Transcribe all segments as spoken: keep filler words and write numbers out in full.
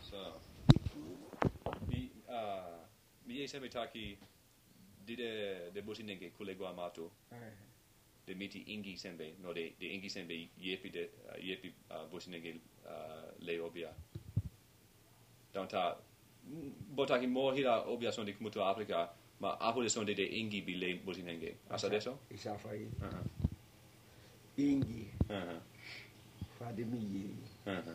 So, mi ah mi ese metaki dide de bosinenge kolegwa mato. De miti ingi sembe no de de ingi sembe yepi de yepi bosinenge le obia. Danta botaki mo hira obia son de kumutu Afrika ma apo de son de ingi bi le bosinenge. Asa adesso? Isa fai. Uh-huh. Ingi. Uh-huh. Fadi mi ye. Uh-huh.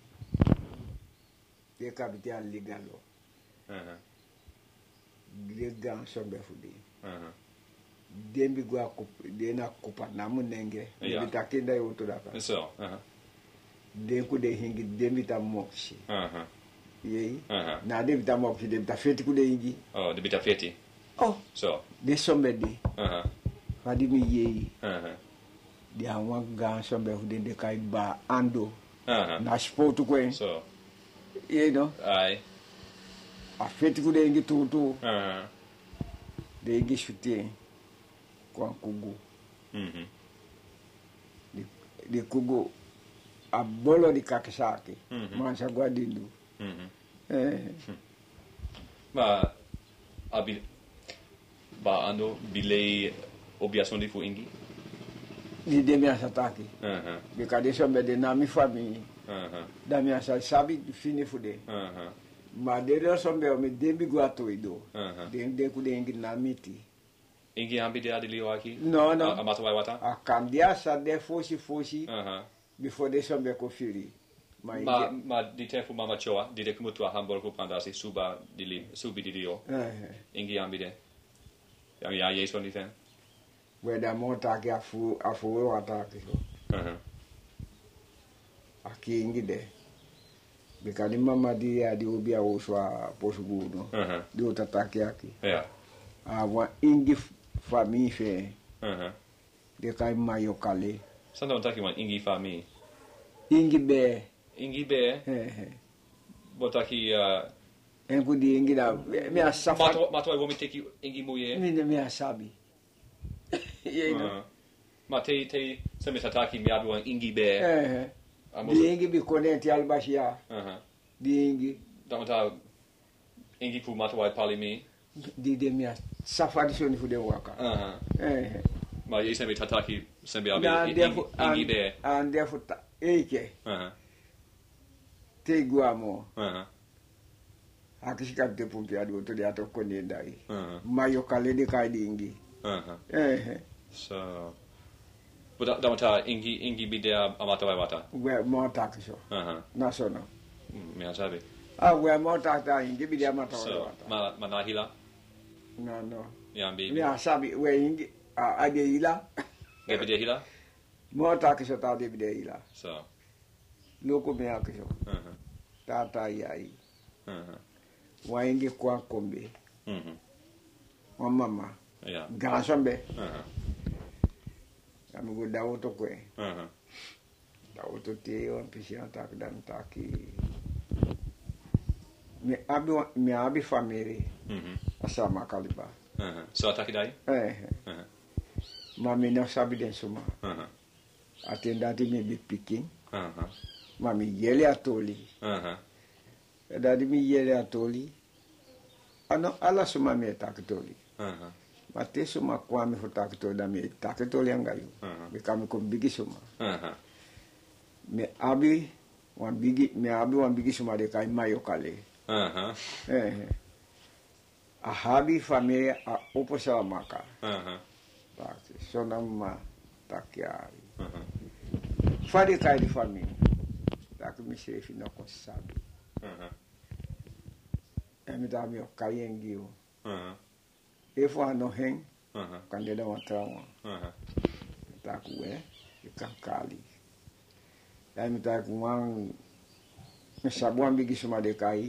De capital legalo. Uh-huh. De gang sombe fudi. Uh-huh. Dembi gwa kup de na kupa na munenge. Yeah. De takenda yoto daka. So, uh-huh. De ku de hingi dembi ta moksi. Uh-huh. Yei. Uh-huh. Na dembi ta moksi dembi ta feti ku de hingi. Oh, de bita feti. Oh. So. De sombe de. Uh-huh. Fadi mi ye. Uh-huh. De anwa gang sombe fudi de kai ba ando. Uh-huh. Na sport kwen. So. You know. Aye. A feti ku de hingi tutu. Uh-huh. De hingi shute. Kwa kugu. Mhm. Di, di kugu a bolo di kakisaki. Mm-hmm. Mansa gwa dindu. Mhm. Eh. Ma abi ba ando bile obligação de fu ingi. Di demi asataki. Uh-huh. Bika de sombe de na mi famille. Uh-huh. Da mi asa sabi fini fude. Uh-huh. Ma de re sombe o me dembi gwa to ido. Uh-huh. De de ku de ingi na miti. Ingi ambi de adilio aqui? No, no. A mata wata? A candia sa de fosi fosi. Uh-huh. Before de sombe ko firi. Ma Ma ma di tempo mama choa di de kumutu a Hamburgo pandasi suba di li subi di dio. eh. Ingi ambi de. Ya ya yeso ni ten. Weda mota ki afu afu ataki so. Uh-huh. Aki ingi de. Bika ni mama di ya di ubia uswa posuguno. Uh-huh. Di utataki aki. Yeah. Awa ingi famille fe. Uh-huh. De kai mayo kale. Sanda ontaki wan ingi fami. Ingi be. Ingi be Eh. botaki uh Enku di ingi da me asafa. mato mato ai womi teki ingi muye. Mi me asabi. Ye no. Uh-huh. Ma te te semi tataki mi abu wan ingi be. Eh. Amo- Di ingi bi konenti albashia. Uh-huh. Di ingi Damata ingi fu mato ai pali mi. di de mi asafa di soni fu de waka. Uh-huh. Eh. Ma ye semi tataki semi abi Na ingi, defu ingi be. and defu ta eke Uh-huh. te guamo. Uh-huh. Akishika te pumpi adu to de ato kone dai. Uh-huh. Mayo kale de kai di ingi. Uh-huh. Eh. So but damata ingi ingi bi de amata ai wata. We mo takisho. Uh-huh. Na sono. Mm, Mi asabi. Ah, we mo takta ingi bi de amata So wata. ma manahila No, no. yambi. Mi asabi we ingi a ade ila. Gebi de hila. Mo takisho ta de bi de ila. So. Loko me akisho. Uh-huh. Tata yai. Uh-huh. Wa ingi kwa kombe. Mhm. Wa mama. Yeah. Gansombe. Uh-huh. Kami go dawo to kwe. Uh-huh. Dawo to te on pisi antak dan taki. Me abi wa- me abi family Mhm. asama kaliba. Uh-huh. So ataki dai? Eh. Uh-huh. Mami na sabi den suma. Uh-huh. Atendati me bi picking. Uh-huh. Mami yele atoli. Uh-huh. Dadi mi yele atoli. Ano ala suma me takitoli. Uh-huh. Mate suma kwa mi takitoli da me takitoli angayu. Uh-huh. Me kami ko bigi suma. Uh-huh. Me abi wan bigi me abi wan bigi suma de kai mayo kale. Uh-huh. Eh. A habi familia a oposa maka. Uh-huh. Parte sonama takiari. Uh-huh. Fadi kai di família. Tak mi chefe não sabe. Uh-huh. É me dá meu caienguio. Uh-huh. E foi no hen Uh-huh. quando ele uma trauma. Uh-huh. Tak ué e kankali. Aí me tá com um me sabuan bigi suma de kai.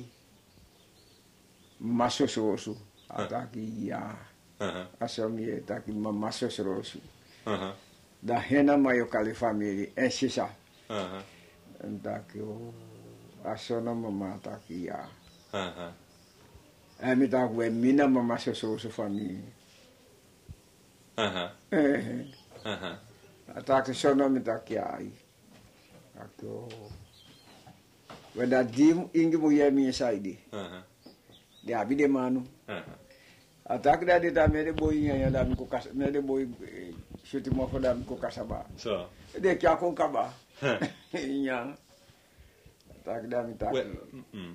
Maso soso. Ataki ya. Uh-huh. Asomie taki maso soso. Uh-huh. Da rena maio kali família é xisa. Uh-huh. Daqui o a sona mamá tá aqui já. Uh-huh. É me dá o mina mamá se sou sua família. Uh-huh. É. Uh-huh. Tá que sona me tá aqui aí. Aqui o Wada dim ingi mo yemi saidi. Uh-huh. De abide manu. Uh-huh. Atak da de ta mede boy nya da ko kas mede boy shoti mo fo da ko kasaba. So. De kya kon kaba. Nya. Atak da mi tak. Mm.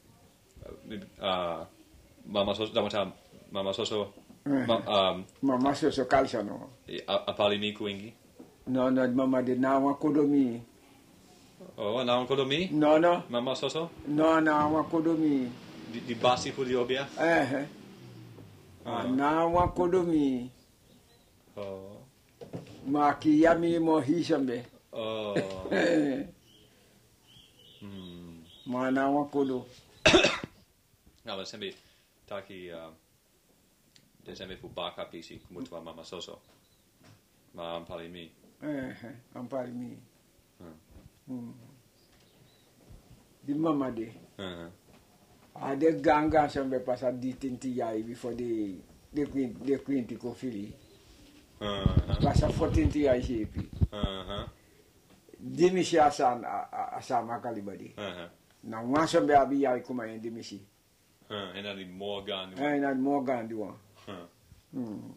Uh mama so da mama so so um mama so so kalsa no. Apali mi kuingi. No no mama de na wa kodomi. Oh, na wa kodomi? No no. Mama so so? No na wa kodomi. Di, di basi fu di obia? Eh eh. Ah, na wa kodomi. Oh. Ma ki yami mo hisambe. Oh. Hmm. Ma na wa kodo. Na ma sembi taki uh, de sembi fu baka pisi kumutua mama soso. Ma ampali mi. Eh eh, ampali mi. Hmm. Hmm. Di mama de. Uh-huh. Ade ganga sembe pasa di tinti yai before the the queen the queen ti ko fili. Uh-huh. Pasa fourteen ti yai shepi. Uh-huh. Dimisi asan asama kalibadi. Uh-huh. Na waso be abi yai kuma en dimisi. Uh, en ali Morgan. Eh na Morgan di wan. Huh. Hmm.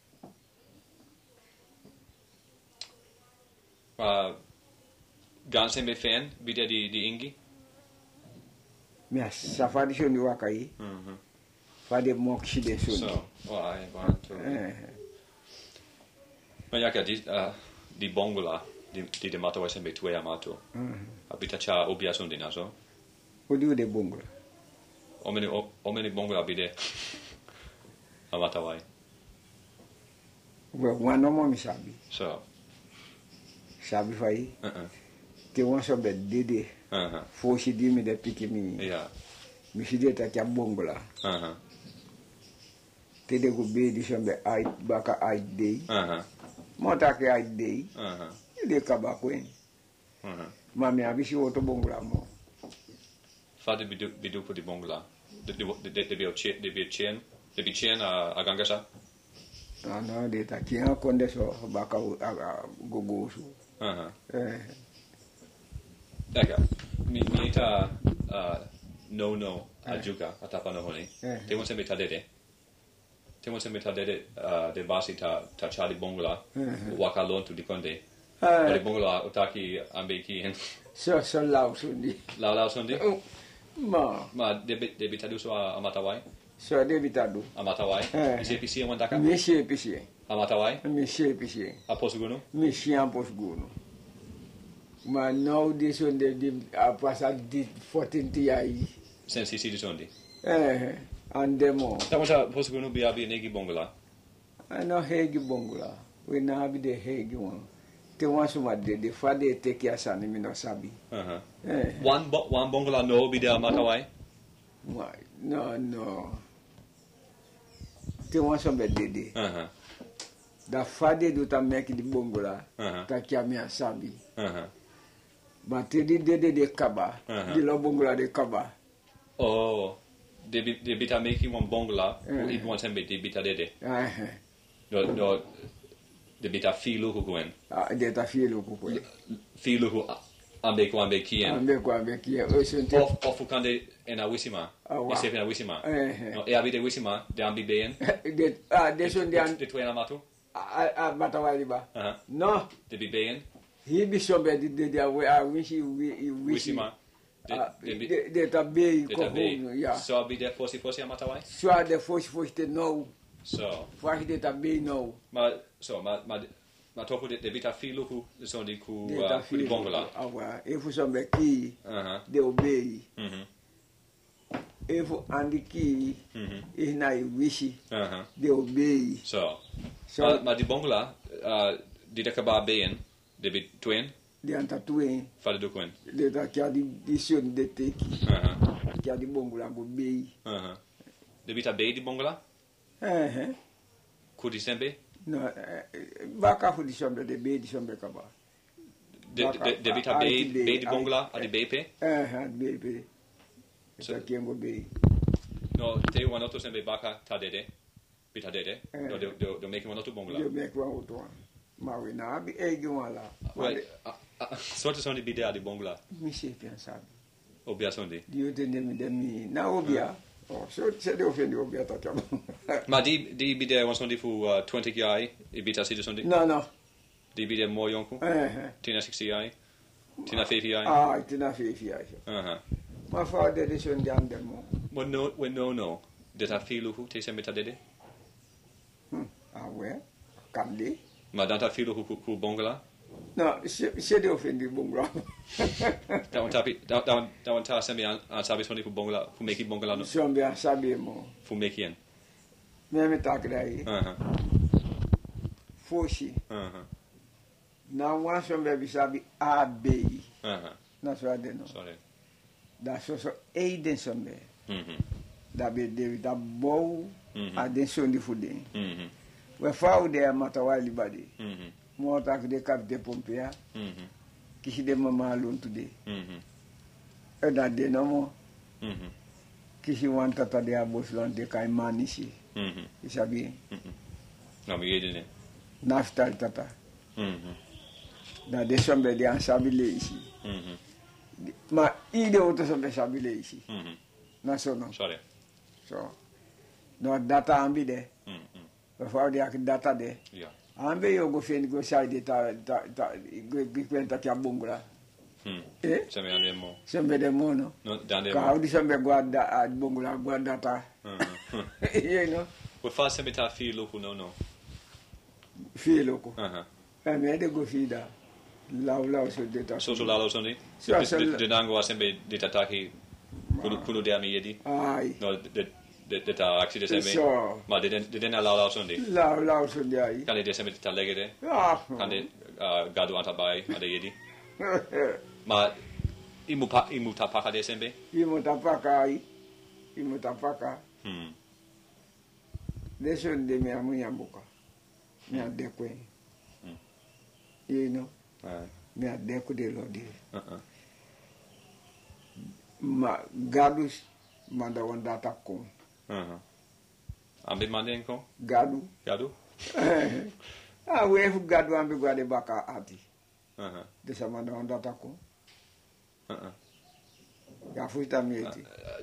Uh, gan sembe fan bida di di ingi. Mia safari shondi wakai. Mhm. Fade mokshi de shondi. So, well, I want to. Eh. Ma yaka di uh, di bongola di di de mato sembe tuea mato. Mhm. Abita cha obia sondi naso. Odi de bongola. Omeni omeni bongola bide. Amata wai. Well, one no mo mi sabi. So. Sabi fai. Uh-uh. Te won so be dede. Uh-huh. Fo si di mi de piki mi. Yeah. Mi si de ta kya bongola. Uh-huh. Te de go be di sombe ai baka ai dei. Uh-huh. Mo ta ke ai dei. Uh-huh. De kaba kwen. Uh-huh. Ma mi abisi woto bongola mo. Fade bidu bidu pu di bongola. De de de de bi chen de bi chen de bi chen a a gangasa. Ah no de ta kya konde so baka gogo su. Uh-huh. Eh. Daga. Mi mi ta uh no no ajuka atapa no honi. Te mo sembe tadede. Te mo sembe tadede uh de basi ta ta chali bongola. Waka lon tu di konde. Ah. Di bongola otaki ambe ki hen. So so lao sundi. La la sondi. Ma. Ma de de bitadu so amatawai. So de bitadu. Amatawai. Eh. Ise pisi wandaka. Mi she pisi. Amatawai. Mi she pisi. Aposuguno. Mi she ampos guno. Ma now this one de de apasa di fourteen ti ai. Sensi si di sondi. Eh. Andemo. Tamasha posuguno bi abi negi bongola. Ano hegi bongola. We na abi de hegi one. Te wan suma de de fa de te ki asani mi no sabi. Uh-huh. Eh. One bo one bongola no bi de amatawai. Ma no no. Te wan suma de de. Uh-huh. Da fa de do ta meki di bongola. Uh-huh. Ta ki ami asabi. Uh-huh. Ba te di de de de kaba. Uh-huh. Di lo bongola de kaba. Oh. De bi de bita making one bongola. Uh-huh. Ibu one sembe de bita dede. Eh. No no de bita filu hu gwen. Ah, de ta fielo kuko. Filu hu ambe ko ambe kien. Ambe ko ambe ki o sente. Of of kande ena wisima. Ah, wa. Ese na wisima. Eh. No e abide wisima de ambi beyen. De ah de son de an De tuena matu. a a batawali ba. Uh-huh. No. De bi beyen. He be sombe de de de a wishi wi wishi. Wisima. De Ah, de bi de de ta be de ko tabe. ho ya. So abide fosi fosi amatawai. Soit de fosi fosi te no. So Fosi de ta be no. ma so ma ma ma topo de de bita filu hu de so di ku De uh, ta ku di bongola. Ah wa, e fu sombe ki Uh-huh. de obey. Mhm. E fu andi ki Mhm. e na i wishi Uh-huh. de obey. So So ma, ma di bongola uh di de kaba beyen de bi twin de anta tuen fale do kwen. de ta ki di di son de teki. Uh-huh. Ki di bongola go be. Uh-huh. De bita be di bongola Eh eh. ku di sembe No, eh, baka fu di sombe de be di sombe kaba. de de de bita Ah, be ah, be di ah, bongola ah, adi be pe. Eh, eh, be be. So- So kiengo be. No te wanoto sembe baka ta dede bita dede. Eh. No de de de make wanoto bongola. Yo me kwa uto. Ma we na bi egi wala. Well, uh, uh, sorte sono di bidea di bongola. Mi se pensabi. Obia sondi. Dio tende mi demi na obia. Oh, so se de ofendi obia ta Ma di di bide wan sondi fu uh, twenty ai e bita sito sondi. No, no. Di bide mo yonku. Eh. Tina sixty ai. Tina fifty ai. Ah, tina fifty ai. Uh-huh. Ma fa de de sondi andemo. Well no, well no no. Deta filu hu te semeta dede. Hmm. Ah ouais. Kandi. Ma danta filu hu ku bongala. No, se de ofendi bongla. Da un tapi da da da un ta semi an sabi sondi fu bongala fu meki bongala no. Sombe sabi mo. Fu meki en. Me me tak dai. Uh-huh. Foshi. Uh-huh. Na wan sombe bi sabi A B. Uh-huh. Na so ade no. Sorry. Da so so e den sombe. Mhm. Da be de da bow a den sondi fu den. Mhm. We fa de mata wali badi. Mhm. Mo tak de kap de pompea. Mhm. Kisi de mama lon today. Mhm. E da de no mo. Mhm. Kisi wan tata de abos lan de kai manisi. Mhm. Isabi Mhm. Na mi yedine. naftal tata. Mhm. Da de sombe de an sabi le isi. Mhm. Ma ide auto sombe sabi le isi. Mhm. Na so no. Sorry. So. No data ambi de. Mhm. We fa de ak data de. Yeah. Ambe yo go fen go side ta ta ta go kwenta kya bongla. Hmm. Eh? Semi ande mo. Sembe de mono. No dande Ka mo. audi sembe guarda a bongla guarda ta. Mhm. You know. We fa semi ta filu hu no no. Fi loko. Uh-huh. E me de go fida. Law law so de ta. So so lalo sondi. So, so- De nango sembe di tataki kulu kulu de ami yedi. Ai. No de de de ta accident sembe. So. Ma de de de na lalo sondi. Law law so de ai. Kan de sembe ta legede. Ah. Kan de gadu anta bai ade yedi. Ma imu pa imu ta paka de sembe. Imo tapaka ai. Imo tapaka. Hmm. De so de me amu yambuka. Me ade kwe. Hmm. You know. Uh, Me ade ko de lo de. uh-uh. Ma gadus manda wanda ta ko. Uh-huh. Ambe mande ko? Gadu. Gadu? Ah, we fu gadu ambe gwade baka ati. Uh-huh. De sa manda wanda ta ko. Uh-uh. Ya fu ta mieti.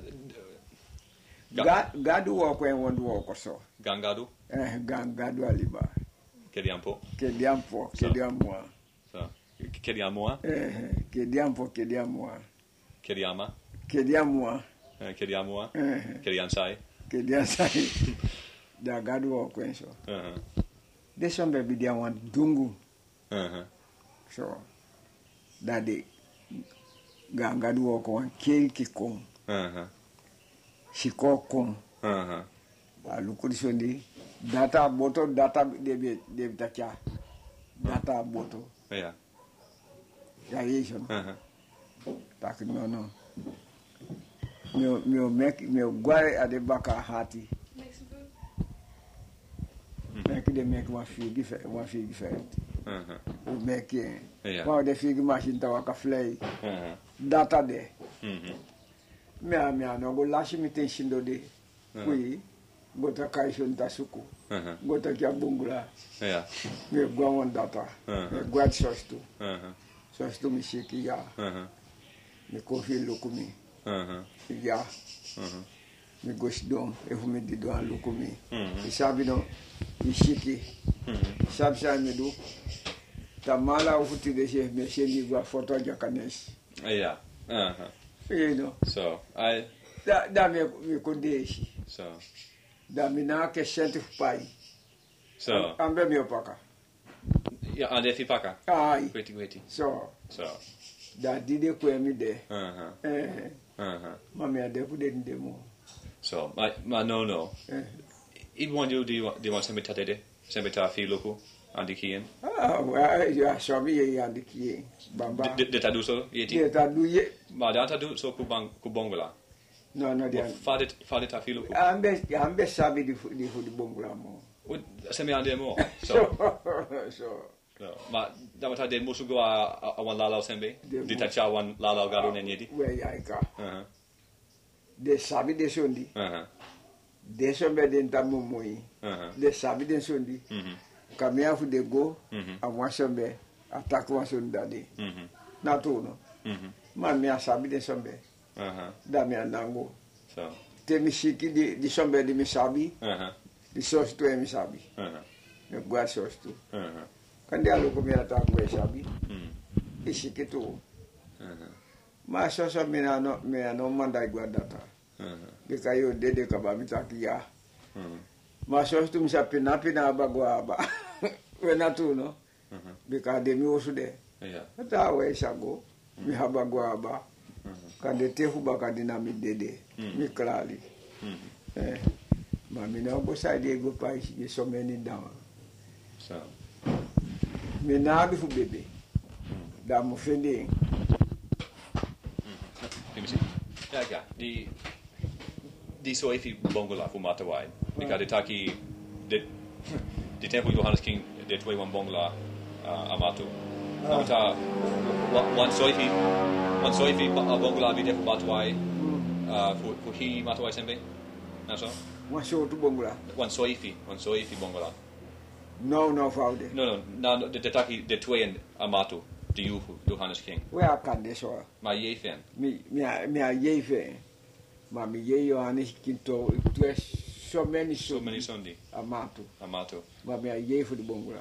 Ga- Ga gadu wo ko en wondu wo ko so. Gangadu? Eh gan gadu aliba. Kedi ampo? Che diampo, che So. diampo. So. Kedi amoa? Eh, che diampo, che diampo. Kedi ama? Che diampo. Eh, Kedi amoa? Eh, Kedi ansai? che diasai. Da gadu wo ko en so. Uh-huh. De sombe bi dia wan dungu. Uh-huh. So. Da de ga gadu wo ko wan kel ki kon. Uh-huh. Siko kon. Uh-huh. Alu ko sondi data boto data de be de takia. Data boto. Yeah. Ya yison. Uh-huh. Tak no no. Meu meu mek meu guare ade baka hati. Make some food. Mek de mek wa fi gife wa fi gife. Uh-huh. O mek e. Yeah. Wa de fi machine ta wa ka flay. Uh-huh. Data de. Mhm. Me a me a no go lashi mi ten shindo de. Uh-huh. Kui gota kai shon ta suku. Uh-huh. Gota kya bungula. Yeah. Me gwa won data. Uh-huh. Me gwa sostu. Uh-huh. Sostu mi shiki ya. Uh-huh. Me kofi lukumi. Uh-huh. Ya. Uh-huh. Me gosh don e fu me di don lukumi. Mhm. Isabi no mi shiki. Mhm. Sabe sa me do. Tamala o futi de chef me shendi gwa foto jakanes. Yeah. Uh-huh. You know. So, I Da da me me kondeshi. so Da mi na ke sente pai. so Ambe mi opaka. yeah, ande fi paka. Ai. Wait, wait. So So. da dide ko mi de. Uh-huh. Eh. Uh-huh. Mami ade ku de ndemo. So, my my no no. Eh. Even when you do you want do you want somebody to Sembe ta fi loko andi kien. Ah, wa ya so mi ye ande ki. Bamba. De ta do so yeti. Ye ta du ye. Ma da ta do so ku bang ku bongola. No no dia. Fade fade ta fi loko. Ambe ambe sabi di fu- di fu di bongla mo. Sembe ande mo. So So no. Ma da ta de musu go a a wan lalo sembe. De Di ta cha wan lalo garu ne yeti. we ya ka. Uh-huh. De sabi de sondi. Uh-huh. De sombe de ntamu moi. Uh-huh. De sabi de sondi. Mhm. Kamia fu de go. Mhm. A wa sombe attack wa sonda de. Mhm. Na to no. Mhm. Ma mi a sabi de sombe. Uh-huh. Da mi andango. So. Te misiki di di sombe di misabi. Uh-huh. Di sos tu e misabi. Uh-huh. Ne gua sos tu. Uh-huh. Kandi alu ko mi ata ko e sabi. Mm. Isiki tu. Uh-huh. Ma soso mi na no mi no manda gua data. Uh-huh. Bika yo dede ka ba mi takia. Mm. Ma sos tu mi sapina pina ba gua ba. Wena tu no. Uh-huh. Bika de mi osude. Yeah. Ata we sago. Mi haba gua ba. Uh-huh. Kande te huba kadina mi dede. Mm. Mi klali. Mm. Eh. Ma mi na go sa de go pa isi so many down. So. Mi na bi fu bebe. Da mo fende. Let me see. Yeah, yeah. The the so if you bongola for Matawai, because the taki the the temple Johannes King the twenty-one bongola uh, Amato. Namata one so if one so if bongola be there for Matawai uh for for he Matawai sembe. Na so? One show to bongola. One so if one so if bongola. No, no, faude. No, no, no. The the taki the twenty Amato. Do you Johannes King? Where can this or? My ye fan. Me, me, me a ye fe. Ma mi ye Johannes King to to so many So many Sunday. Amato. Amato. Ma me a ye for the bongola.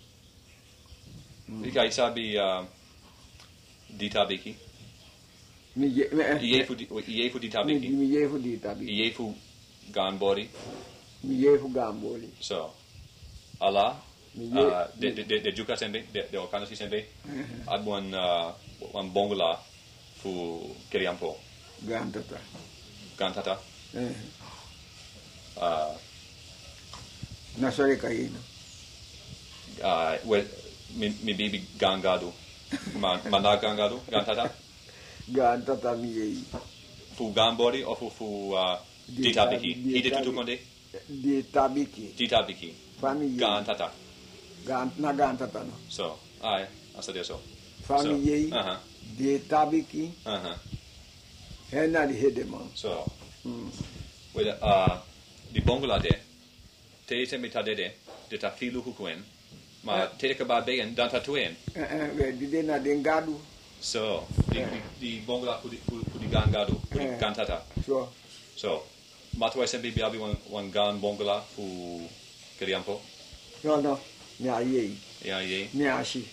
Ika isabi uh, ditabiki. Mi ye me Iye fu iye fu mi ditabiki. mi ye for the tabi. Iye fu ganbori. Mi ye for gamboli. So ala Mi ye uh, de de de de juka sembe de de okanasi sembe. Ad one uh, one bongola fu keriampo gantata. gantata. Eh. Uh, Na sore kaino. uh, well, mi mi bibi gangado. Ma mana gangado gantata. Gantata mi ye. Fu gambori o fu fu uh, ditabiki. Hide tutu konde. Di tabiki. Ditabiki. Family. Gantata. Gant na gantata no. So, ai, asa de so. Family. So, uh-huh. Di tabiki. Uh-huh. Hena di hedemon. So, Mm. with uh di bongola de te te mita de de de ta filu hukuen ma te ka ba begen dan ta tuen. Eh eh we di de na de ngadu. So, di di, di bongola ku di ku di gangado, ku di Eh. gantata. So, So, matwa sembi biabi one one gan bongola fu keriampo. no no. Mi a ye. Ya ye. Mi a shi.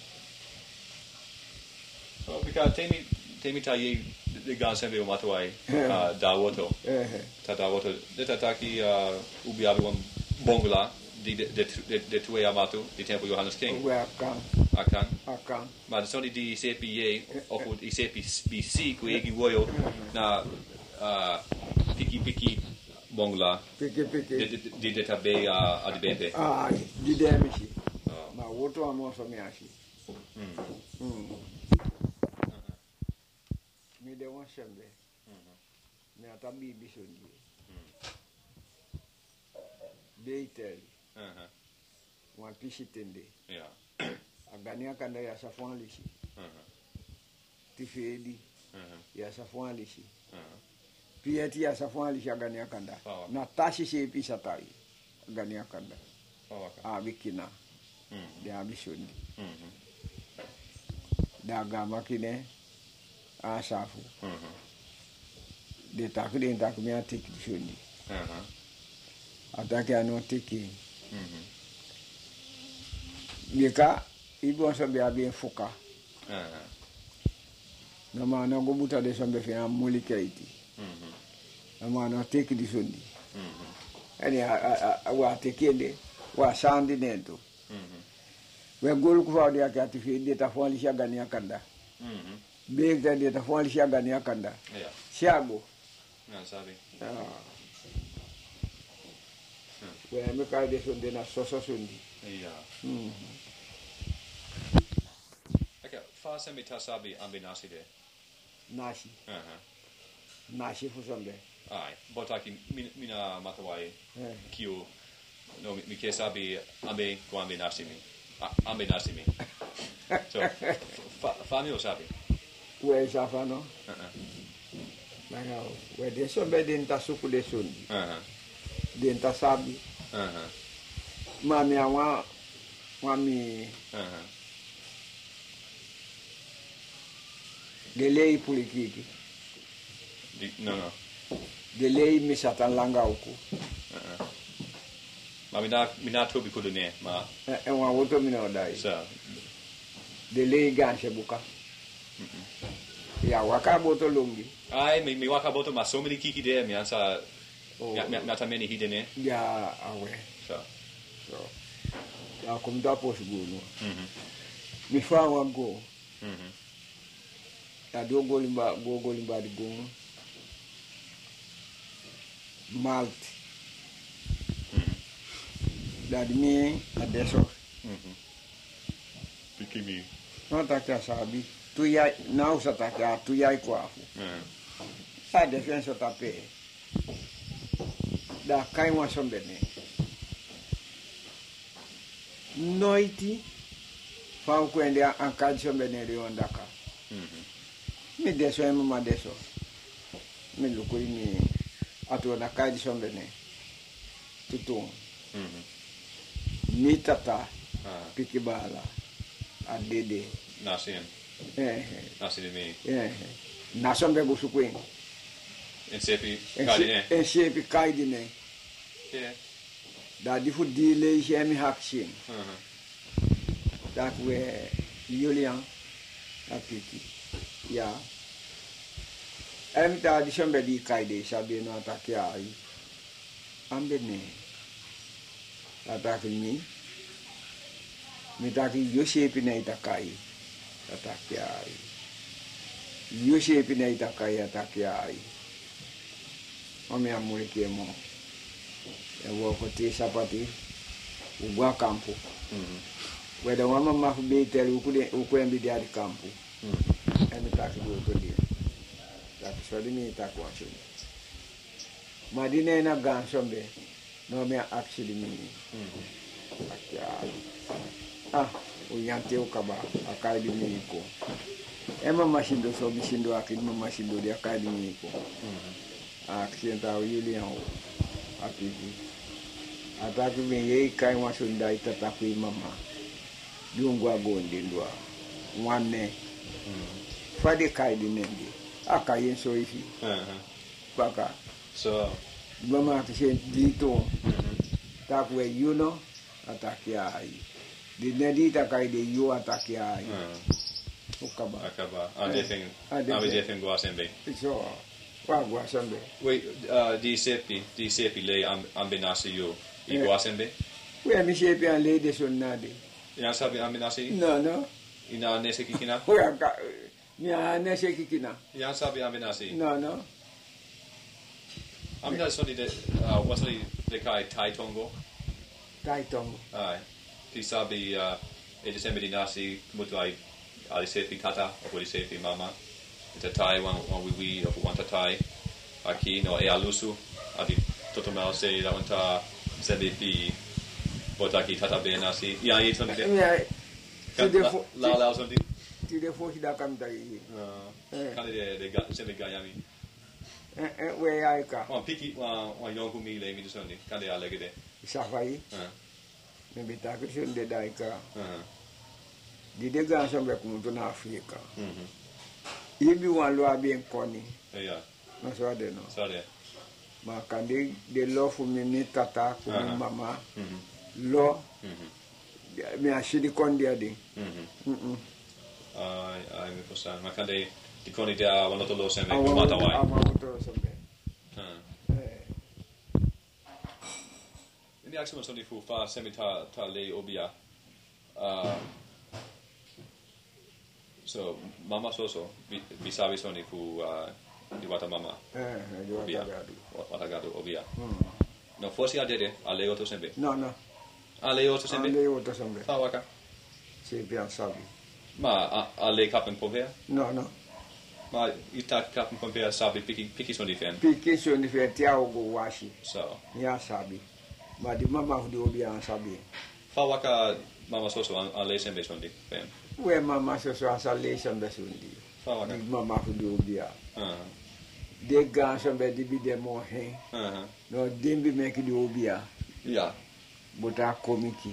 So, because te mi te mi ta ye de gan sembi matwa uh da woto. Eh eh. Tata woto de tataki uh ubi abi one bongola di de de de, de tue amatu di tempo Johannes King We akan. akan Akan. ma de soni di C P A of di C P B C ku egi woyo na uh piki piki bongola Piki di piki. di di de tabe uh adibente. Ah, di de mi shi. Oh. Ma woto amo so mi a shi. Mm. Mm. Mi de won sembe. Mi ata bi bisondi. Beiteli. Uh-huh. Wan pishi tende. Yeah. Agania kanda ya safwan lishi. Uh-huh. Tifedi Uh-huh. ya safwan lishi. Uh-huh. Pieti ya safwan lishi agania kanda. Sawa. Na tashi se pisa tai. Agania kanda. Oh, okay. A bikina. Mm. De abisondi. Mhm. Da gama kine a safu. Mhm. De takde takme a tiki bisondi. Uh-huh. Atake ano tiki. Mhm. Bika ibon so be abi fuka. Uh-huh. Na maana go buta de so be fi am mulikaiti. Mhm. Na maana tiki bisondi. Mhm. Ani a, a, wa tekende wa sandi nento. Mhm. We gol ku fa dia ka ti fi de ta fon li sha gani akanda. Mhm. Be ga de ta fon li sha gani akanda. Yeah. Shago. Na sabi. Ah. We me ka de so de na so so sundi. Yeah. Mm. Okay, fa sembi tasabi ambinasi de. Nashi. Uh-huh. Nashi fu sombe. Ai, botaki mina, mina matawai Eh. kiu no mi, mi kesabi ambe ko ambe nasimi. Ah, ambe nasimi. So, fa fa mi o sabi. We sa fa no. Uh-huh. Na ya. We de so be de nta suku de sundi. Uh-huh. De nta sabi. Uh-huh. Mami awa mami Uh-huh. gelei pulikiki. Di, no, no. De lei mi satan langa uku. Uh-uh. Ma mina mina tobi kudune ma. E e wa woto mina odai. So. De lei ganshe buka. Mm-mm. Ya waka boto lungi. Ai mi mi waka boto ma so many kiki de mi ansa. Oh. Ya mi nata many hidene. Ya awe. So. So. Ya kumda posh gulu. Mhm. Mi fa wa go. Mhm. Ya do go limba go go limba di go. Malt. Mhm. Dadi mi adesso. Mhm. Pikimi. Non takia sabi. Tu ya na usa takia tu ya ikwafu. Mhm. Sa defenso tape. Da kai wa sombene. Noiti fa kwende ankaji sombene riondaka. Mhm. Mi deso e mama deso. Mi lukuri mi atu na kaji sombene. Tutu. Mhm. Mi tata Ah. pikibala. Adede. Nasien. Eh. Nasi de mi. Eh. Na sombe busukwen. En sepi kadine. En sepi kaidine. Yeah. Da di fu di le jemi hakshin. Mhm. Dat we Julian apiki. Ja. En da di sombe di kaide sabi no atakia ai. Ambene. Ataki mi. Mi taki yo sepi na itakai. Atakia ai. Yo sepi na itakai atakia ai. Ome amuri kemo. E wo koti sapati. Ugwa kampo. Mhm. Weda wama mafu beiteli ukude ukwembi di adi kampu. Mhm. Emi taki go to di. Taki swadi mi taki wachuni. Madine na gansombe. No me actually mi. Mhm. Akia. Ah, uyante ukaba akai di mi ko. Ema mashindo so bishindo akidi mashindo di akai di mi ko. Mhm. Accidenta yuli hao. Apiki. Ataki mi yei kai wasunda itataku mama. Dungwa gondi ndwa. Mwane. Mhm. Fadi kai di nendi. Aka yenso ifi. Mhm. Baka. So. Mama kishen dito. Mhm. Takwe yuno. Ataki ai. Di nendi takai de yu ataki ai. Mhm. Ukaba. Akaba. Adefing. Adefing. Adefing guasembe. So. Wagwa sambe. Wait, uh, di sepi, di sepi le am, ambinasi yu. I guasembe? We mi shepi an lady sunnadi. Ina sabi ambinasi? No, no. Ina nese kikina? We ka mi anese kikina. Ina sabi ambinasi? No, no. Ambinasi soni de, uh, wasali de kai tai tongo? Tai tongo. Ai. Ti sabi, uh, e desembe di nasi, kumutu ai, ali sepi tata, o di sepi mama. Ita tai wan wan wiwi o wan tatai aki no e alusu adi toto mal se la wanta sembe pi botaki tata be nasi ya yi son de Mi ai. Ti de fo la la son de ti de fo da kam dai. eh kale de de ga sembe ga yami Eh eh we ai ka. wan piki wan wan yonku mi le mi de son de kale ala gede Safai. eh Mi bita ko sun de dai ka. eh Di de ga so be ko na Afrika. mhm Ibi wan lo abi koni. ya No so de no. sare Ma kandi de lo fu mi mi tata ko mi Uh-huh. mama. mhm Lo mhm mi ashidi kondi adi. mhm Mhm. ai ai mi posa ma kale di koni de a wan lo sembe Awa ko mata wai awa to so be. eh Eh. Ini actually sono fu fa semi ta ta le obia. Uh, so mama soso vi vi sabi sono fu uh, di wata mama Eh, yo obia. gadu. Wata gado obia. Mm. No forse adede a le otto sembe. No, no. A le otto sembe. Ande o to sombe. Fa waka. Si pian sabi. Ma a, a le kapen povea. No, no. Ma ita kapen povea sabi piki piki sono di fen. Piki so ni fe tia o go washi. So Ya sabi. Ma di mama hu di obi an sabi. fa waka mama soso a, a le sembe sono di fen. We mama so so asale sombe sundi. Fa waka. Di mama hu di obi a. Uh. De gan sombe di bi de mo he. Uh. No dembi meki di obi a. Yeah. Bota komiki.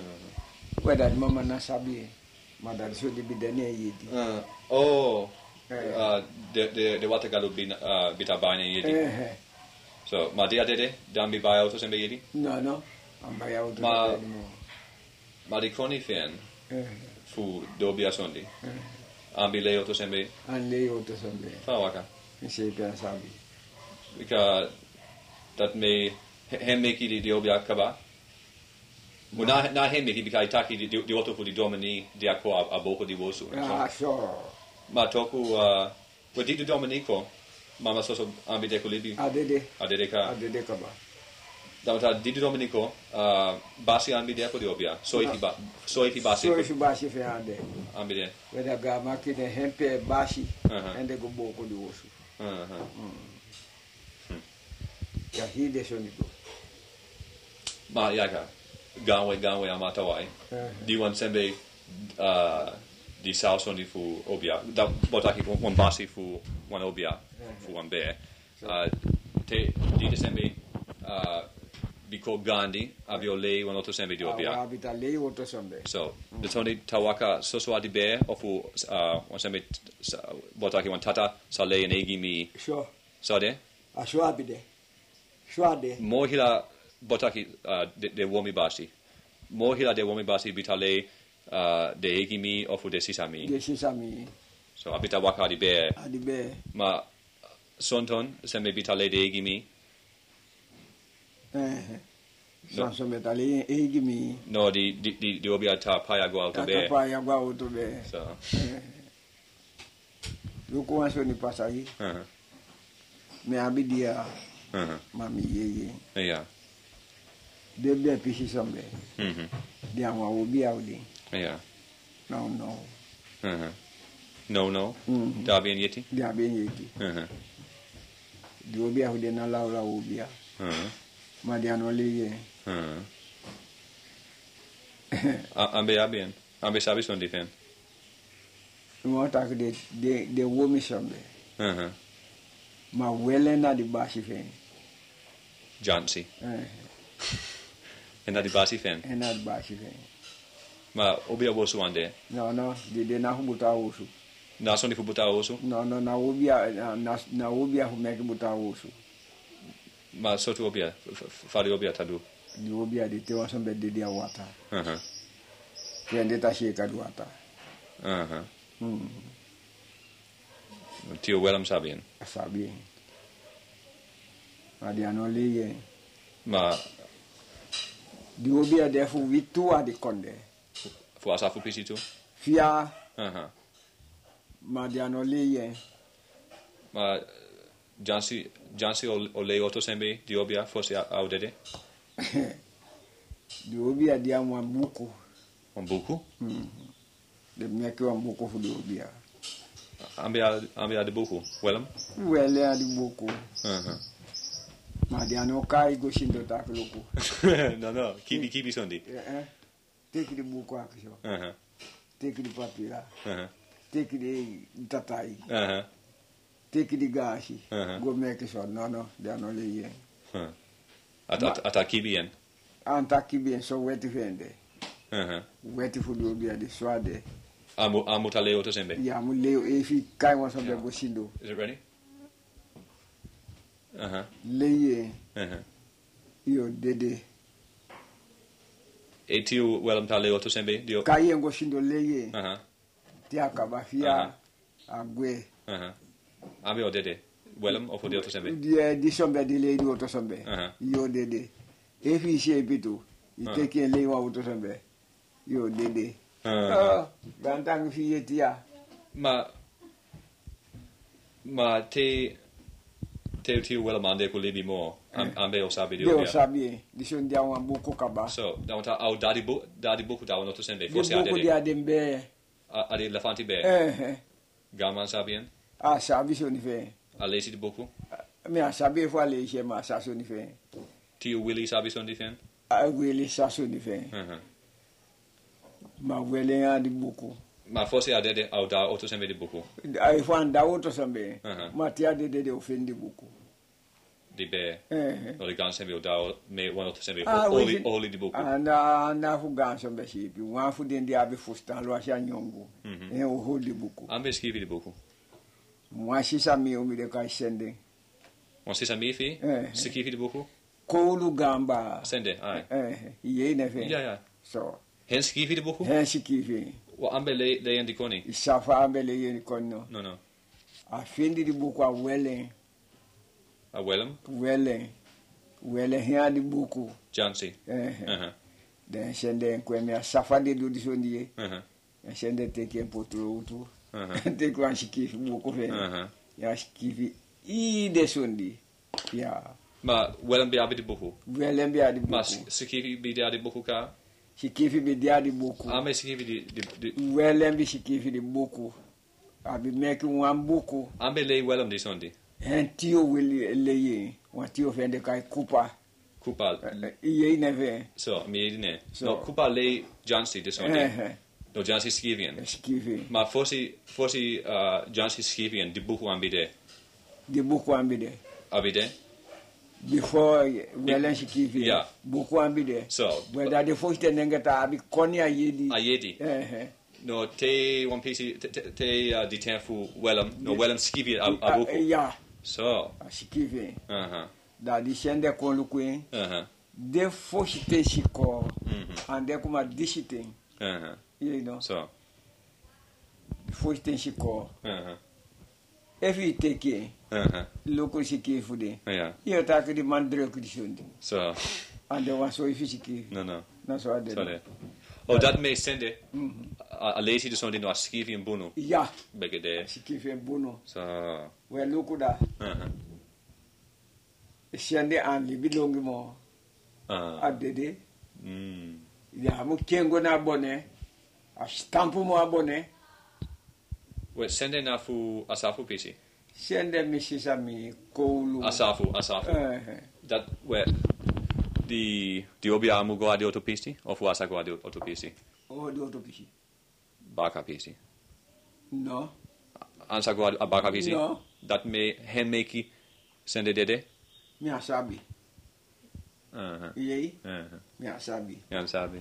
Uh. We da mama na sabi. Ma da so di bi de ne yidi. Uh. Oh. uh, de de de watagalu bin uh, bitabane yeti. Eh. So ma dia dede dambi bai auto sembe yeti. No no. Ambai auto. Ma ma di koni fen. Eh. Fu dobia sondi. Eh. Ambi le auto sembe. An le auto sembe. Fa waka. Mi sei pensabi. Because that me hemmeki di dobia kaba. Mo na na hemmeki because taki di di auto fu di domini di akwa aboko di wosu. Ah so. Ma toku uh what did Dominico? Mama so so ambi de kulibi. Adede. Adede ka. Adede kaba. Damata did Dominico uh basi ambi de kodobia. So ifi ba so ifi basi. So ifi basi fe ande. Ambi de. Weda ga makine hempe basi Uh-huh. ende go boko di wosu. Uh-huh. Ya hide so ni go. Ma yaka. Gawe gawe amatawai. Di wan sembe uh di sauce di fu obia. Da botaki one basi fu one obia fu one bear. Uh te di de sembe uh biko Gandhi avio lei one otto sembe di obia. Abita lei otto sembe. So the Tony Tawaka Soso di bear of uh one sembe botaki one tata sale and egi mi. Sure. So de? A shwabide. Shwade. Mohila botaki uh de, de womi basi. Mohila de womi basi bitale uh de egi mi of de sisami. De sisami. So abita waka di bear. Adi be. Ma sonton sembe bitale de egi mi. Eh. So so metali egi mi. No di di di, di obia ta paya go out be. Ta paya go out be. So. Luko wanso ni pasai. Uh-huh. Me abidia. Uh-huh. Mami yeye. Yeah. De be pisi sombe. Mhm. Dia wa obi audi. Yeah. No no. Uh-huh. No no. Mhm. Da bien yeti. Dia ben yeti. Uh-huh. Di obi audi na la la obi. Uh-huh. Ma dia no liye. Uh-huh. Ambe abien. Ambe sabi son difen. Mo ta de de de wo mi sombe. Uh-huh. Ma wele na di bashi fen. Jansi. Eh. En da di basi fen. En na di bashi fen. Ma obia wosu ande. No no, di de na hubuta usu. Na soni fu buta wosu. No no na obia na na obia hu meki buta usu. Ma sotu obia fari obia tadu. Di obia di te wasombe de dia wata. Uh-huh. Kende ta sheka du wata. Uh-huh. Hmm. Tio welam sabien. Sabi. Ma dia no liye. Ma Di obia de fu vitu a di konde. fu asafu pisi tu. Fia Uh-huh. ma dia no liye. Ma Jansi Jansi o, o le otto sembe di obia forse audede. Di obia dia mo buku. Un buku. Hmm. De meki wa buku fu di obia. Ambe ambe de buku. Welam. Wele a di buku. Uh-huh. Ma dia no kai go shindo ta kluku. No no, kibi kibi sondi. Eh. Teki di buku akisho. Uh-huh. Teki di papira. Uh-huh. Teki di tatai. Uh-huh. Teki di gashi. Uh-huh. Go meki so no no, dia no liye. Huh. At at at kibi en. Anta kibi so weti fende. Uh-huh. Weti fu di obia di swade. Amu amu tale otto sembe. Ya mu leo e fi kai wa so be go shindo. Is it ready? Uh-huh. Leye Uh-huh. io dede. E tio welam tale otto sembe dio. Kai ngo shindo leye. Uh-huh. Ti akaba fia agwe. Uh-huh. Ambe o dede. Welam o di otto sembe. Di di sombe di leye di otto sombe. Uh-huh. Io dede. E fi she pitu. I Uh-huh. teki leye wa otto sombe. Io dede. Uh-huh. Ah, gantang fi etia. Ma ma te te tio welam ande ko lebi mo. Am, ambe o sabi di Deo obia. sabi di son dia wa buku kaba. So, dawanta au dadi bu dadi buku da otto sembe Di forse buku adede. dia dembe. Adi elefanti be. Eh eh. Gaman sabien. Ah sabi so ni fe. Alesi di buku. Me a sabi fo ale she ma sa so ni fe. Tio Willy sabi son di fen. A wele sa so ni fe. Uh-huh. Ma wele a di buku. Ma forse adede au da otto sembe di buku. Ai fo anda otto sombe. Uh-huh. Ma ti ade de de ofendi buku. Di be. Eh. No di gan sembe o da me one otto sembe. Ah, Oli oui. oli di buku. Anda anda fu gan sombe shipi. Wa fu de ndi abi fustan lo asha nyongo. Mhm. Eh o holi buku. Ambe scrivi di buku. Moi si sa mi o mi de kai sende. Mo sisa mi fi? Sikifi de buku? Koulu gamba. Sende, ai. Eh, ye ne fe. Ja, ja. So. Hen sikifi de buku? Hen sikifi. Wa ambe le le yendi koni? Isafa ambe le yendi kono. No, no. A fendi di buku a wele. A welem? Wele. Wele hen di buku. Jansi. Eh. Uh-huh. Den sende kwe me a safa de do di sondi. Uh-huh. En sende teke potro utu. Uh-huh. Teke wan sikifi buku fe. Uh-huh. Ya sikifi i de sondi. Ja. Maar wel een beetje de boek. Wel een beetje de boek. Maar sikifi bij de boek ka? Sikifi bij de boek. Ah, maar sikifi die die. Wel een beetje sikifi de boek. Abi make one book. Ambe lei wel om die zondi. En tio wil lei. Want tio vende kai kupa. Kupa. Ie neve. Zo, meer ne. No kupa lei Jansi de zondi. No Jansi sikifian. Sikifi. Maar fosi fosi uh Jansi sikifian die boek ambe de. Die boek ambe de. Abide? Before welen sikifi. Yeah. Book ambe de. So. Whether the first nengeta abi konya yedi. Ayedi. Eh. No te one piece te te uh, di tempo welem no welem sikifi abuko. Ja. So. Sikifi. Uh-huh. Da di shende kon lukwe. Uh-huh. De foshite shiko. Mhm. And de kuma dishite. Uh-huh. You know. So. Foshite shiko. Uh-huh. If you take it, uh-huh. local shiki fude. Yeah. You take the man drink the shundi. So. And the one so if shiki. No, no. No so I did. Sorry. Oh, dat may sende. A lazy de sondi no a skifi in bunu. Ja. Bege de. Shiki fe bunu. So. We look da. Uh-huh. Shende an li bilongi mo. Uh. Adede. Mm. Ya mu kengo na abone. A stampu mo abone. We sende na fu asafu pisi. Shende mi sisa mi koulu. Asafu, asafu. Eh. Dat we di di obia amu go adi autopisti of fu asa go adi autopisti. Oh, do to pisi. Baka pisi. No. Ansa go adi baka pisi. No. Dat me hen meki sende dede. Mi asabi. Uh-huh. Yei. Uh-huh. Mi asabi. Yan sabi.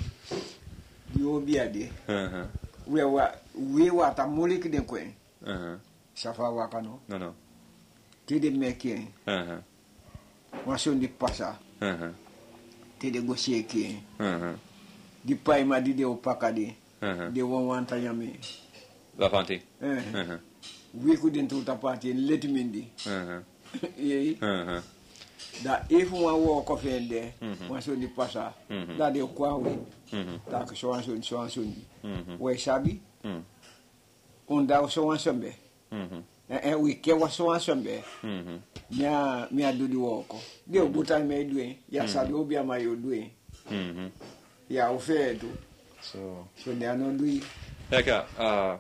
Di obi ade. Uh-huh. We wa we wa ta molik den ko. Uh-huh. Safa wa kano. No, no. Ti de meki. Uh-huh. Wa son di pasa. Uh-huh. Ti de go sheki. Uh-huh. Di pai ma di de opakade. Uh-huh. De won wan ta yame. La fanti. Eh. Uh-huh. We ku den to ta party let mindi. Uh-huh. Yei. Uh-huh. Da if one walk of in there, Mhm. wa son di pasa. Mhm. Da de kwa we. Mhm. Ta ko so wan son so wan son. Mhm. We sabi. Mhm. Onda so wan sombe. Mhm. Eh we ke wa so wan sombe. Mhm. Mia mia do di woko. De obuta me doing. Ya sabi obi ama yo doing. Mhm. Ya o fe do. So. So they are not doing. Eka, uh,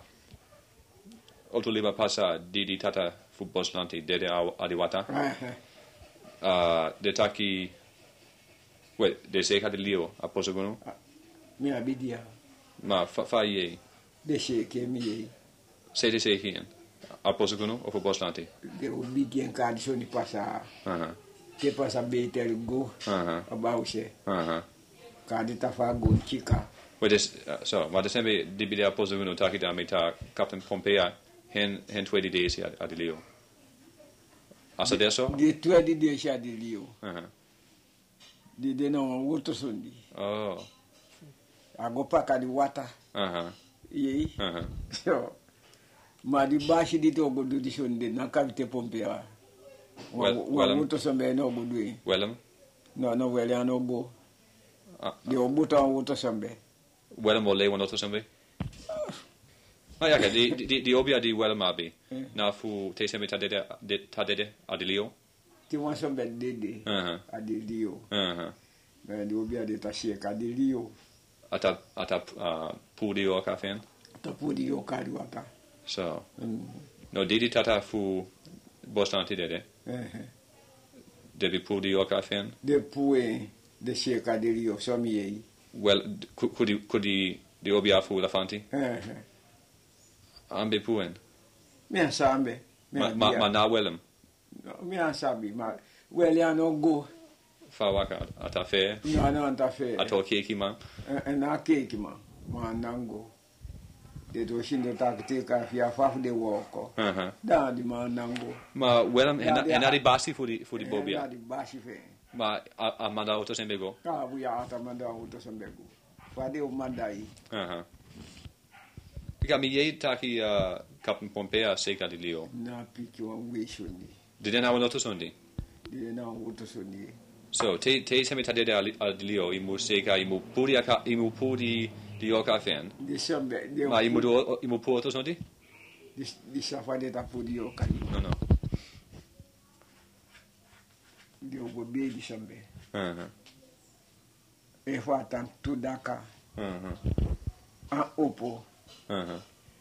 olto liba pasa di di tata fu Boslanti dede adiwata. Uh, de taki, we, de seka de lio a posogono. Mia bidia. Ma fa fa ye. De she ke mi ye. Se de se hien. A posogono of Boslanti. De obi gen ka di so ni pasa. Uh-huh. Ke pasa beter go. Uh-huh. About she. Uh-huh. Ka di ta fa go chika. We des, uh, so, ma de sembe di bide a posogono taki da meta Captain Pompea hen hen twenty days ya adilio. Asa deso? De twenty de sha de lio. Uh-huh. De de no woto sondi. Oh. Agopa ka di wata. Uh-huh. Ye. Uh-huh. So ma di bashi di to go do di sondi na kavite pompea. Well, Wa well, um, woto sombe no go do. Wellem? No no wele no go. Ah, De obuta woto sombe. Wellem o le wan otto sembe? Ah, ja, di di di obia di Wellem abi. Eh. Na fu te sembe tadede de tadede adilio. Ti wan sombe dede. Uh-huh. Adi lio. Uh-huh. Mais di obi ade ta sheka di lio. Ata ata uh, pudi o ka fen. Ta pudi yo kari wata. So, Mm. no di di tata fu Boslanti dede. Eh. Devi pudi o ka fen. De pue de sheka di lio so mi ye. Well, kudi kudi di obia fu la fanti. Eh. Ambe puen. Mi asambe. Ma ma, ma na Wellem. Mi asabi ma wele ano go. Fa waka ata fe. No no anta fe. Ato keki ma. E na keki ma. Ma nango. de to shindo tak te ka fia faf de woko uh-huh. da di manango ma welam ena di basi fu di fu di bobia da di basi fe ma amanda auto sembego ka bu ya ata manda auto sembego fa de o mandai uh-huh. Pika mi ye taki uh, Captain Pompea Seca di Leo na piki wa wishoni did na auto sondi de na auto sondi so te te semi tadede al di Leo imu Seca imu puri aka imu puri di yoka fan di sombe di ma imu do imu pu auto sondi di di safa de ta puri yoka no no di go be di sombe uh-huh. e fa tan tudaka uh-huh. a opo uh-huh.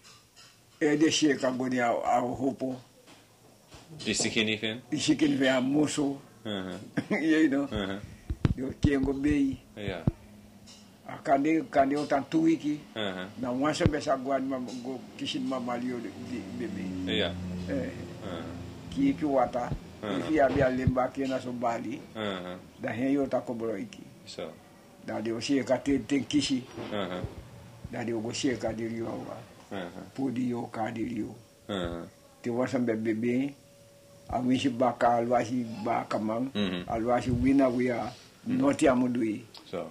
e de sheka goni a, a hopo di sikini fan di shikin ve a muso uh-huh. you know uh-huh. di kengo be yeah akande kande o tan two wiki uh-huh. na wanso be sa gwan ma go kishin mama lio di bebe yeah eh uh-huh. ki pi wata ifi uh-huh. abi alimba kena so bali uh-huh. da hen yo ta ko bro iki so da di o sheka te ten kishi uh-huh. da di o go sheka di rio wa uh-huh. podi yo ka di rio uh-huh. te wanso be bebe amishi baka alwashi baka mam mm-hmm. alwashi wina we are mm-hmm. noti amudui so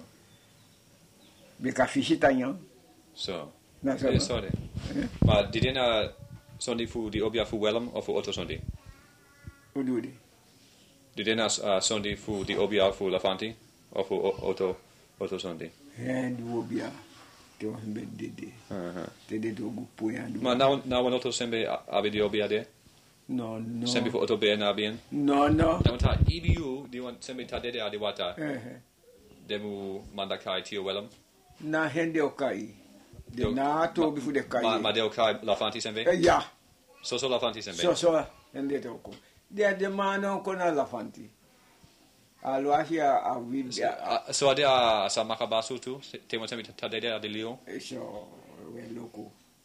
be ka fishi tanyo so na so yeah, sorry eh? Ma didena sondi fu di obia fu welam o fu auto sondi ududi didena uh, sondi fu di obia fu lafanti o fu auto auto sondi eh di obia te o be dede uh-huh. te de do gu poyandu ma na na auto sembe ave di obia de no no sembe fu auto be na bien no no na ta ibu di wan sembe ta dede adi wata eh demu mandakai ti welam na hende okai de na to bi fu de kai ma ma de okai lafanti sembe eh ya so so lafanti sembe so so hende to ko de de mano ko na lafanti alwashi a a wibia so ade a sa makabasu tu te mo sembe ta dede adi leo so we loko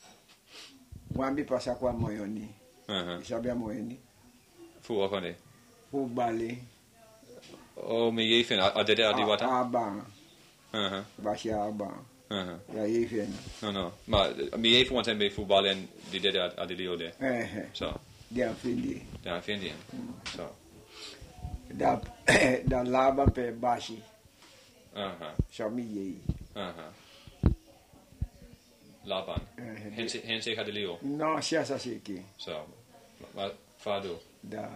wambi pasa kwa moyoni uh-huh. sabia moyoni fu ofane fu bale o me yefen a dede adi wata aba uh-huh. bashi aba uh-huh. ya yefen no no ma me yefen wanta me fu balen di dede adi leo de eh eh so dia findi da fendi so da da laba pe bashi uh-huh. shami ye uh-huh. Laban uh-huh. hense hense adi leo no siasa siki so ma fado da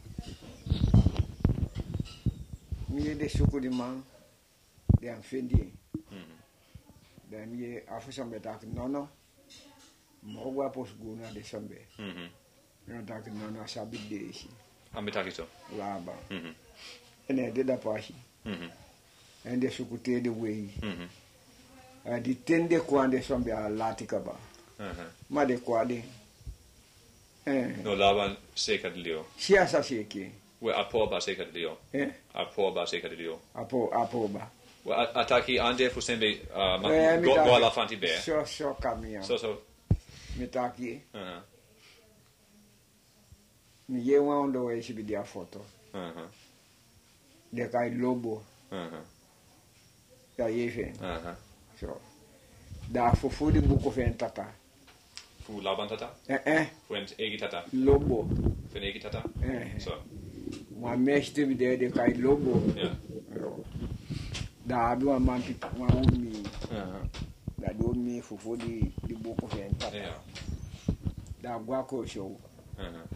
mi de suku di man dia fendi mhm da mi afu sambe tak nono mo gwa posguna de sambe mhm no tak nono sabi de shi amitaki so laba mhm ene de da pashi mhm ende suku te de wei mhm a di tende kwande sambe a latika ba uh-huh. ma de kwade eh no Laban seka di leo siasa siki we apo ba seka di leo eh apo ba seka di leo apo apo ba we ataki ande fu sembe uh, ma, eh, go go la fanti be so so kamia so so mitaki uh-huh. mi ye wando we shi bidia foto uh-huh. de kai lobo uh-huh. ya yefe uh-huh. so da fufu di buko fen tata fu Laban tata eh eh fu en egi tata lobo fu egi tata eh so ma meshte bi de de kai lobo yeah da abi wa man pip wa umi uh-huh. da do mi fufu di di buko fen tata yeah da gwa ko show uh-huh.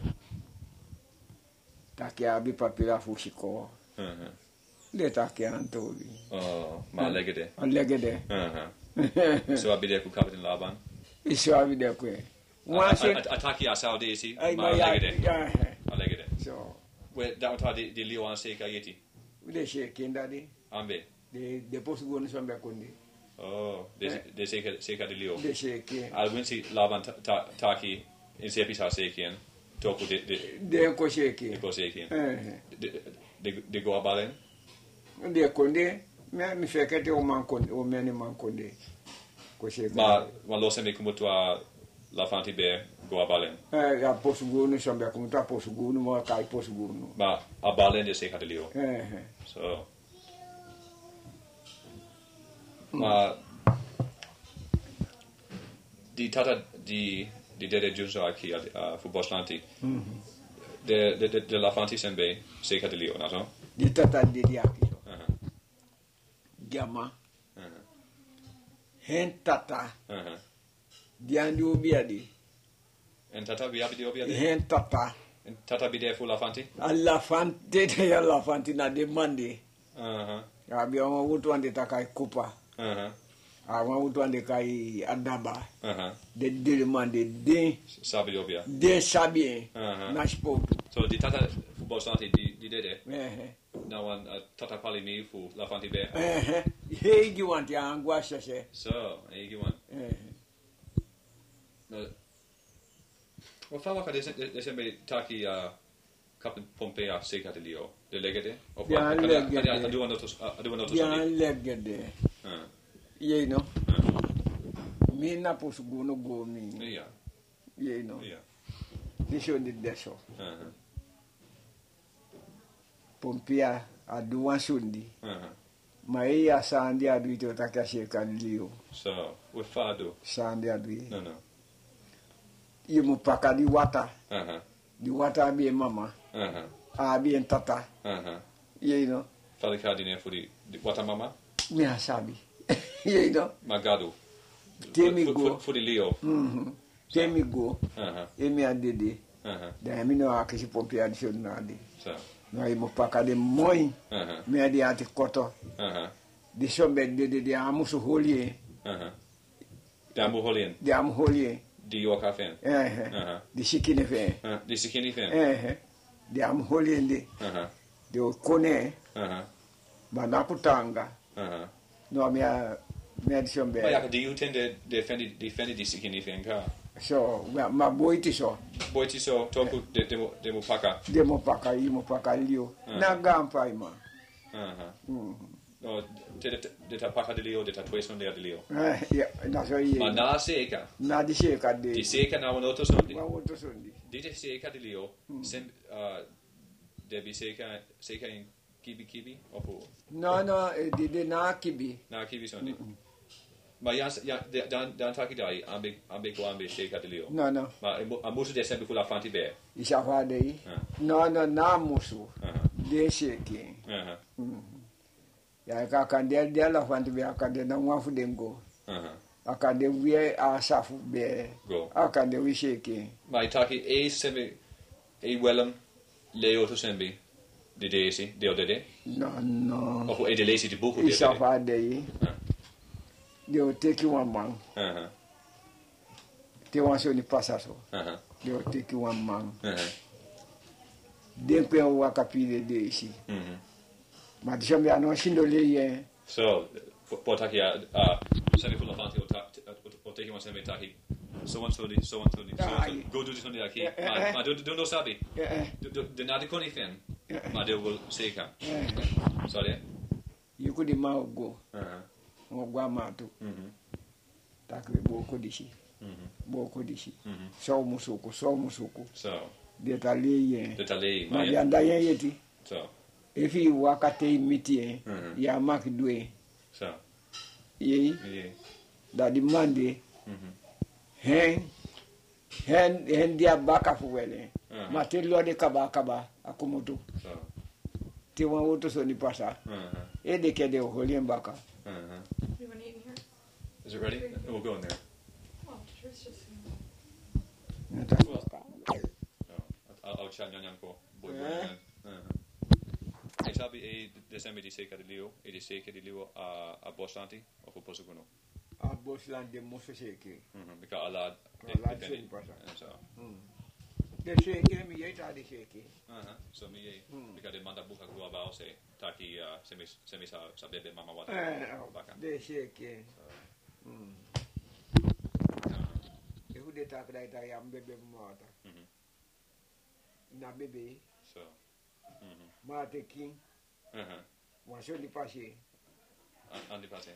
take abi papira fu shiko uh-huh. de take antobi oh ma legede legede uh-huh. so abide fu Captain Laban iso abi de ko wa se ataki a saudi si ma legede ya a legede so we da ta di di leo an seka yeti de she kenda di ambe de de post go no sombe kondi oh de de seka seka di leo de she ke al winsi Laban taki in sepi sa sekien toku de de de ko she ke de ko sekien eh de de de go abalen de kondi me mi fekete o man kondi o meni man kondi ko she ma ma lo sembe como tu a la fanti be go abalen eh ya post go no sombe como ta post go no mo kai post go no ma abalen de seka di leo eh so ma di tata di di dede giunso aquí a fu Boslanti. De de de la fanti sembe seca de lio, no? Di tata di di aquí. Uh-huh. Jama. Uh-huh. Hen tata. Uh-huh. Di andi ubiadi. En tata vi abiti obiade? Hen tata. En tata bide fu la fanti? Alla fanti te alla fanti na demandi. Uh-huh. Abbiamo avuto ande takai kupa. Uh-huh. Abbiamo avuto ande kai adaba. Uh-huh. De demande de Sabi obia. de sabien. Uh-huh. Na sport. So di tata fu Boslanti di di dede. Eh. Now one uh, tata pali mi fu la fanti be. Eh. Hey you want ya angwa se. So, egi one. Eh. No. Well, fa waka de de sembe taki a Captain Pompea seca de lio. De legede. Of Ja, legede. I do want to I do want to Ya study. legede. Uh. Ye no. Uh. Mi na posu go no go mi. Yeah. Ye no. Yeah. Disho di deso. Uh-huh. Pompia adu wansundi. Uh-huh. Ma iya sandi adu ito takashe kalio. So, with fado. Sandi adu. No, no. Imu paka di wata. Uh-huh. Di wata abi mama. Uh-huh. Abi tata. Uh-huh. Ye no. Fale cardine fu di wata mama? Mi asabi. Ye no. Magado. Temi Fu- go. fu- Fu di lio. Mhm. Temi go. Uh-huh. Emi adede. Uh-huh. Da mi no akishi Pompia di shonadi. So. No imu paka de moi. Uh-huh. Mi adi ati koto. Uh-huh. Di sombe de de de amusu holie. Uh-huh. Dambu holien. Di am holie. Di yoka fan. Eh. Uh-huh. Di shikine fe. Uh, di sikini fan. Eh. Di am holie ndi. Uh-huh. Di kone. Uh-huh. Manakutanga. Uh-huh. No mi a mi adi sombe. Ma yaka, di you tend to defend defend di sikini fan ka? So ma ma boiti so. Boy ti so toku de demo demo paka. De mo paka imo paka lio. Na gampa ima. Uh-huh. Mhm. No, de de ta paka de lio, de ta tweson de de lio. Eh, ya, na so ye. Ma na seka. Na di sheka de. Di seka na wonoto sondi. Ma woto sondi. Di de seka de lio. Sem uh de bi seka seka in kibi kibi opo. No no eh, di de na kibi. Na kibi sondi. Ma ya ya de- dan dan taki dai ambe ambe ko ambe seka de lio. No no. Ma amusu de sempre fu la fanti be. Isha fa de. Ah. No no na musu. Uh-huh. De sheki. Uh-huh. Ya ka kan de de la fanti be akade na wafu dengo. Uh-huh. Akade wie asafu be. Go. Akade wi sheki. Ma taki e sembe e wellam leo to sembe de desi de de. No no. Of e de lesi de buku de. Isha fa de. Ah. De o teki one man. Uh-huh. Te wan so ni pasaso. Uh-huh. De o teki one man. Uh-huh. Den pe o wakapile de isi. Mhm. Ma di sombe ano shindo le ye. So, po taki a uh, sembe fu la fanti o ta o teki one sembe taki. So and so di so and so di. So and so. Ai. Go do this on the aki. Eh, eh, Ma eh. ma do do no sabi. Eh eh. Do de na de koni fen. Eh. Ma de will seka. Eh. Sorry. Yukudi ma go. Uh-huh. Mo gwa ma tu. Mhm. Takwe bo ko dishi. Mhm. Bo ko dishi. Mhm. So musuku, so musuku. So, De ta le ye. de tali Ma ma di ya. anda ye yeti. So, Efi wakate miti ye. Mhm. Ya mak dwe. so. Ye. Yeah. Da di mande. Mhm. Hen. Hen hen dia baka fuwele. Uh-huh. Ma te lo de kaba kaba akumutu. So. Te wan woto so ni pasa. Uh-huh. E de ke de holien baka. Uh-huh. You want to eat in here? Is it ready? We'll go in there. Oh, Drew's just. Nata. Well, no. I'll, I'll chat nyan ko. Boy, boy. Eh? Uh-huh. E sabi e December di seca di lio, e di seca di lio a a Boslanti o fu posso kuno. A boslan de moso sheke. Mhm. Because ala Ala di pasa. So. De sheke mi ye ta de sheke. Uh-huh. So mi e Mm. because de manda buka ko ba se taki uh, semi semi sa sa bebe mama wata. Eh, Baka. de sheke. Mm. Uh-huh. E hu de ta kra ita ya mbebe mata. Mhm. Na bebe So. Mhm. ma te king Uh-huh. wa so li pashe. An- Andi pase.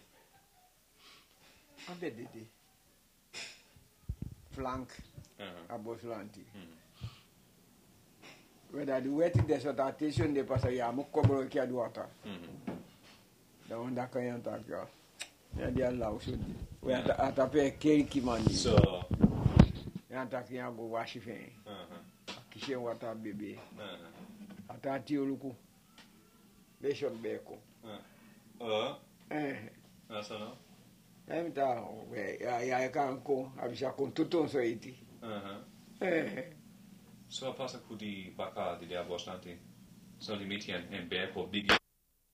Ambe de de. Flank Uh-huh. a boslanti. Mhm. Weda di weti de so ta station de pasa ya mo kobro ki aduata. Mhm. Da onda kan ta ka. Ya dia lau so di. We ata ata pe keri kimani. So. Ya ata kiya go washi fe. Uh-huh. Kishe wata bebe. Uh-huh. Ata ti oluku. Beshon beko. Uh. Uh. Eh. Asa no. Emta we ya ya kanko abisha kon tuton so iti. Uh-huh. Eh. So pasa kudi baka di dia bostante. So di miti en en beko bigi